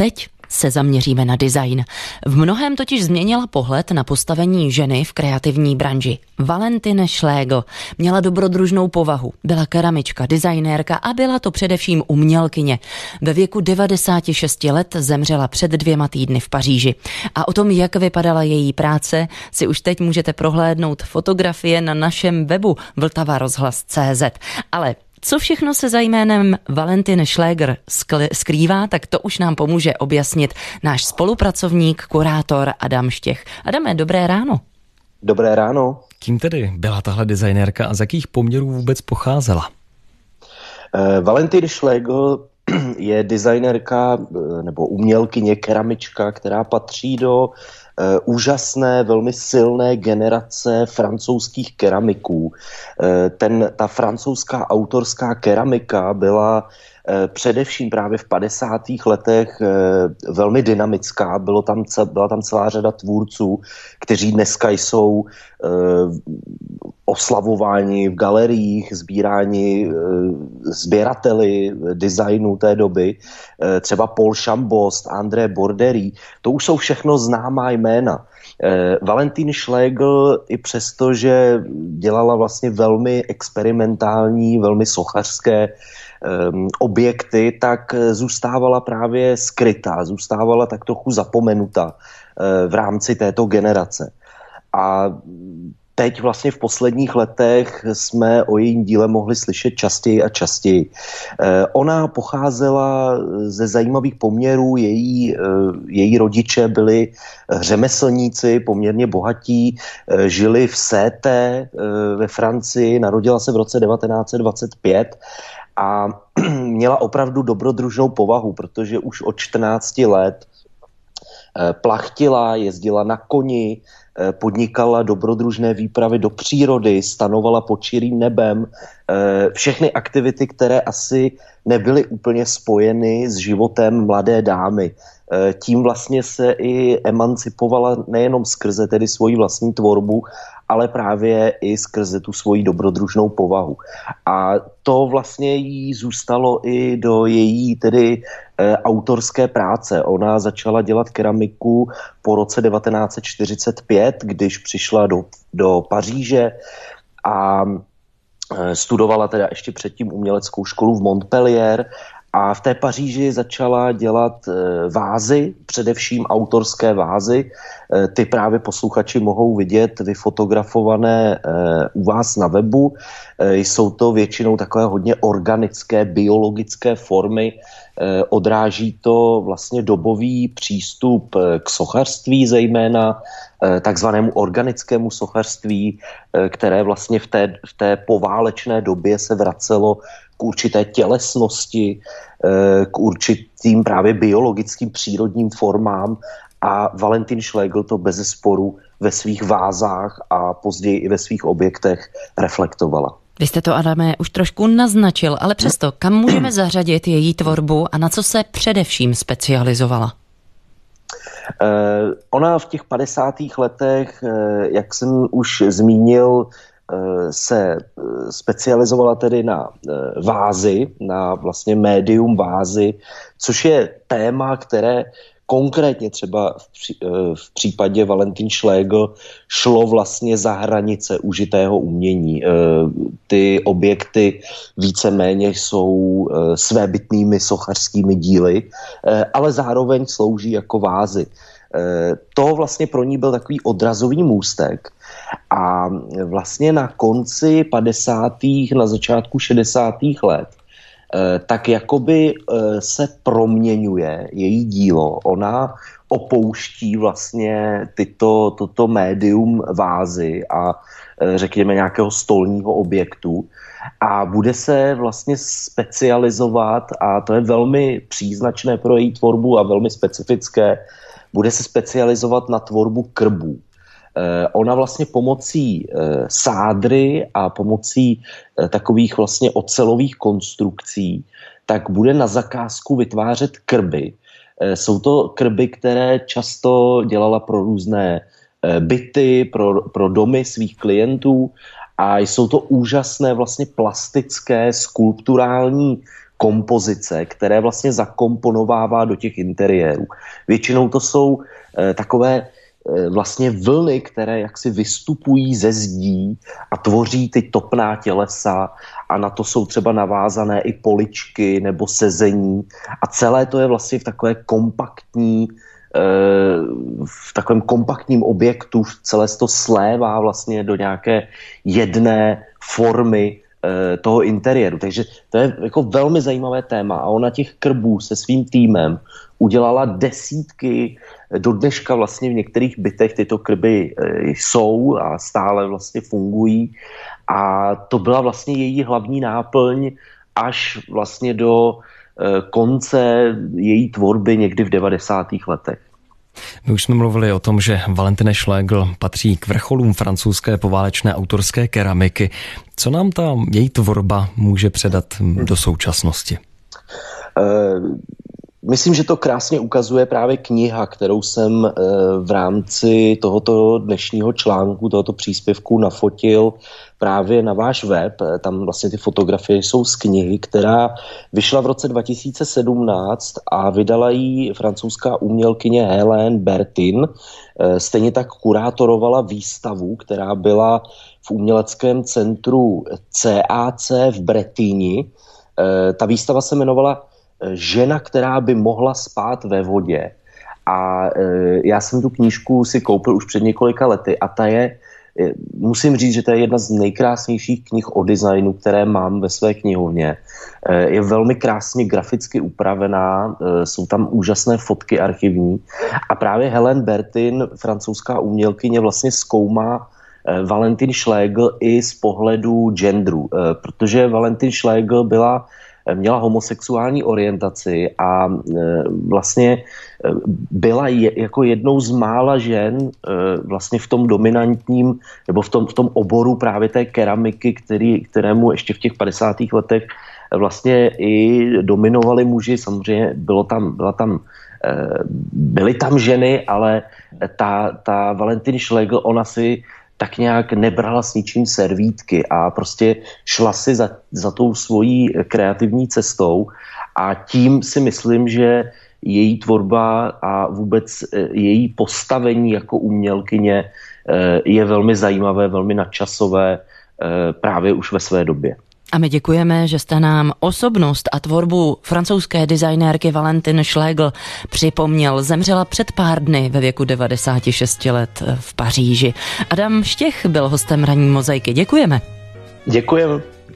teď se zaměříme na design. V mnohém totiž změnila pohled na postavení ženy v kreativní branži. Valentine Schlegel měla dobrodružnou povahu, byla keramička, designérka a byla to především umělkyně. Ve věku 96 let zemřela před 2 týdny v Paříži. A o tom, jak vypadala její práce, si už teď můžete prohlédnout fotografie na našem webu vltavarozhlas.cz. Ale co všechno se za jménem Valentine Schlegel skrývá, tak to už nám pomůže objasnit náš spolupracovník, kurátor Adam Štěch. Adame, dobré ráno. Dobré ráno. Kým tedy byla tahle designérka a z jakých poměrů vůbec pocházela? Valentine Schlegel je designérka nebo umělkyně, keramička, která patří do úžasné, velmi silné generace francouzských keramiků. Ta francouzská autorská keramika byla především právě v 50. letech velmi dynamická. Byla tam celá řada tvůrců, kteří dneska jsou oslavováni v galeriích, sbíráni sběrateli designu té doby. Třeba Paul Chambost, André Bordery. To už jsou všechno známá jména. Valentine Schlegel i přesto, že dělala vlastně velmi experimentální, velmi sochařské objekty, tak zůstávala právě skrytá, zůstávala tak trochu zapomenuta v rámci této generace. A teď vlastně v posledních letech jsme o jejím díle mohli slyšet častěji a častěji. Ona pocházela ze zajímavých poměrů, její rodiče byli řemeslníci, poměrně bohatí, žili v Sété ve Francii, narodila se v roce 1925 a měla opravdu dobrodružnou povahu, protože už od 14 let plachtila, jezdila na koni, podnikala dobrodružné výpravy do přírody, stanovala pod širým nebem, všechny aktivity, které asi nebyly úplně spojeny s životem mladé dámy. Tím vlastně se i emancipovala nejenom skrze tedy svoji vlastní tvorbu, ale právě i skrze tu svoji dobrodružnou povahu. A to vlastně jí zůstalo i do její tedy autorské práce. Ona začala dělat keramiku po roce 1945, když přišla do Paříže a studovala teda ještě předtím uměleckou školu v Montpellier a v té Paříži začala dělat vázy, především autorské vázy. Ty právě posluchači mohou vidět vyfotografované u vás na webu. Jsou to většinou takové hodně organické, biologické formy. Odráží to vlastně dobový přístup k sochařství, zejména takzvanému organickému sochařství, které vlastně v té poválečné době se vracelo k určité tělesnosti, k určitým právě biologickým přírodním formám a Valentine Schlegel to bezesporu ve svých vázách a později i ve svých objektech reflektovala. Vy jste to, Adame, už trošku naznačil, ale přesto, kam můžeme zařadit její tvorbu a na co se především specializovala? Ona v těch 50. letech, jak jsem už zmínil, se specializovala tedy na vázy, na vlastně médium vázy, což je téma, které konkrétně třeba v případě Valentine Schlegel šlo vlastně za hranice užitého umění. Ty objekty víceméně jsou svébytnými sochařskými díly, ale zároveň slouží jako vázy. To vlastně pro ní byl takový odrazový můstek a vlastně na konci 50. na začátku 60. let tak jakoby se proměňuje její dílo. Ona opouští vlastně toto médium vázy a řekněme nějakého stolního objektu a bude se vlastně specializovat, a to je velmi příznačné pro její tvorbu a velmi specifické, bude se specializovat na tvorbu krbů. Ona vlastně pomocí sádry a pomocí takových vlastně ocelových konstrukcí tak bude na zakázku vytvářet krby. Jsou to krby, které často dělala pro různé byty, pro domy svých klientů a jsou to úžasné vlastně plastické, skulpturální kompozice, které vlastně zakomponovává do těch interiérů. Většinou to jsou takové vlastně vlny, které jaksi vystupují ze zdí a tvoří ty topná tělesa a na to jsou třeba navázané i poličky nebo sezení a celé to je vlastně v takovém kompaktním objektu, celé to slévá vlastně do nějaké jedné formy toho interiéru. Takže to je jako velmi zajímavé téma a ona těch krbů se svým týmem udělala desítky, do dneška vlastně v některých bytech tyto krby jsou a stále vlastně fungují a to byla vlastně její hlavní náplň až vlastně do konce její tvorby někdy v 90. letech. My už jsme mluvili o tom, že Valentine Schlegel patří k vrcholům francouzské poválečné autorské keramiky. Co nám ta její tvorba může předat do současnosti? Myslím, že to krásně ukazuje právě kniha, kterou jsem v rámci tohoto dnešního článku, tohoto příspěvku nafotil právě na váš web. Tam vlastně ty fotografie jsou z knihy, která vyšla v roce 2017 a vydala ji francouzská umělkyně Hélène Bertin. Stejně tak kurátorovala výstavu, která byla v uměleckém centru CAC v Bretigni. Ta výstava se jmenovala Žena, která by mohla spát ve vodě. A já jsem tu knížku si koupil už před několika lety a ta je, musím říct, že to je jedna z nejkrásnějších knih o designu, které mám ve své knihovně. Je velmi krásně graficky upravená, jsou tam úžasné fotky archivní a právě Hélène Bertin, francouzská umělkyně, vlastně zkoumá Valentine Schlegel i z pohledu genderu, protože Valentine Schlegel měla homosexuální orientaci a vlastně byla jako jednou z mála žen vlastně v tom dominantním nebo v tom oboru právě té keramiky, kterému ještě v těch 50. letech vlastně i dominovali muži. Samozřejmě byly tam ženy, ale ta Valentine Schlegel, ona si tak nějak nebrala s ničím servítky a prostě šla si za tou svojí kreativní cestou a tím si myslím, že její tvorba a vůbec její postavení jako umělkyně je velmi zajímavé, velmi nadčasové právě už ve své době. A my děkujeme, že jste nám osobnost a tvorbu francouzské designérky Valentine Schlegel připomněl. Zemřela před pár dny ve věku 96 let v Paříži. Adam Štěch byl hostem Ranní mozaiky. Děkujeme. Děkujeme.